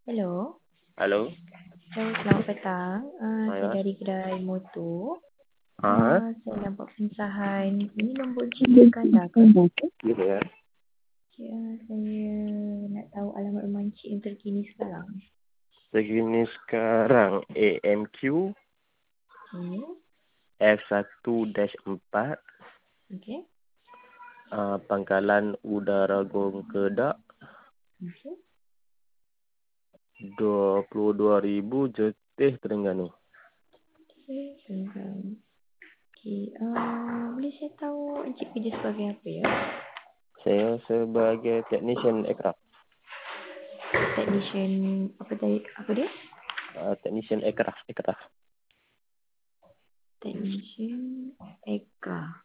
Hello. Halo. Hello, selamat petang. Saya Ya. dari kedai motor. Ah, Saya nampak pencerahan. Ini nombor Encik Iskandar ke? gitu ya. Ya, saya nak tahu alamat rumah Encik yang terkini sekarang. Segini sekarang AMQ Okey. F1-4 Okey. Pangkalan Udara Gong Kedak Okey. 22,000 Jetih Terengganu. Okey. Tentang. Okey. Boleh saya tahu Encik kerja sebagai apa ya? Saya sebagai technician aircraft. Technician apa tadi? Apa dia? Technician aircraft. Technician Eka.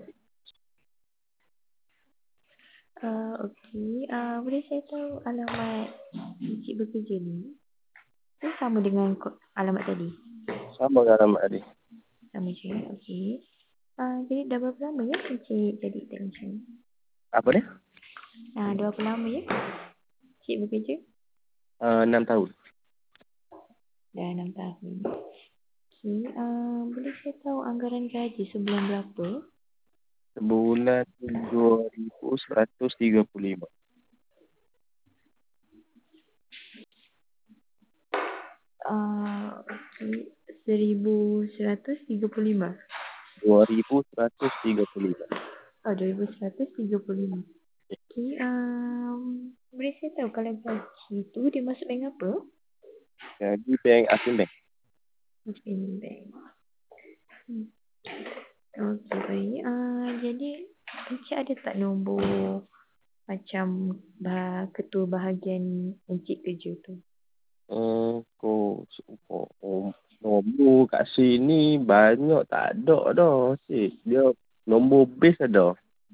Okey. Boleh saya tahu alamat Encik bekerja ni? Itu sama dengan alamat tadi? Sama garam adik. Sama je. Okey. Jadi dah berapa lama ya Encik jadi technician? Apa dia? Dah berapa lama ya Encik bekerja? 6 tahun. Dah 6 tahun. Okey. Boleh saya tahu anggaran gaji sebulan berapa? Sebulan 2,135. Okey. 1,135. 2,135. Oh, 2,135. Okey. Boleh saya tahu kalau gaji tu dia masuk bank apa? Jadi bank Asim Bank. Muslim Bank. Okey, baik. Jadi Encik ada tak nombor macam ketua bahagian Encik kerja tu? Nombor kat sini banyak tak ada dah. Dia nombor base ada.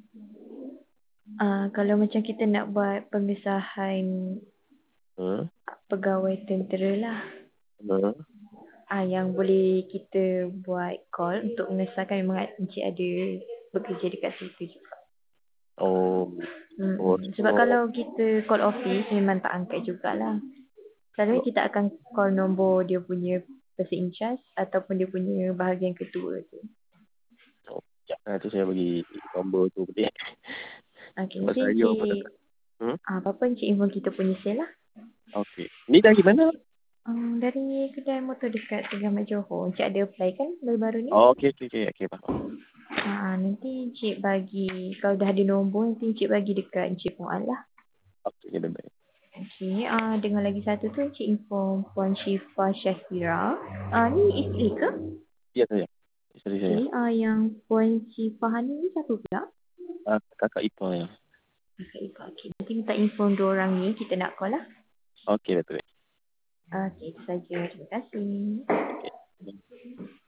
Kalau macam kita nak buat pengesahan Hmm? pegawai tentera lah. Hmm? Yang boleh kita buat call untuk mengesahkan memang Encik ada bekerja dekat situ juga. Oh, oh, Sebab oh, kalau kita call office memang tak angkat jugalah. Selalunya kita akan call nombor dia punya person in charge ataupun dia punya bahagian ketua tu. oh. Sekejap, nanti saya bagi nombor tu dia. Okey, Sebab nanti saya pun Encik, dekat. Hmm? apa-apa Encik info kita punya sale lah. Okey. Ni dari mana? Dari kedai motor dekat Segamat Johor. Encik ada apply kan baru-baru ni? Oh, okey, faham. Nanti Encik bagi, kalau dah ada nombor nanti Encik bagi dekat Encik Mu'al lah. Okey, dia baik. Okey, dengan lagi satu tu Encik inform Puan Syifa Syahira. Ni isteri ke? Ya, saya. Isteri saya. Okey, yang Puan Syifa ni siapa pula? Kakak ipar ya. Kakak Ika. Okey, nanti minta inform dua orang ni kita nak call lah. Okey, betul. Okey, itu saja. Terima kasih. Okey.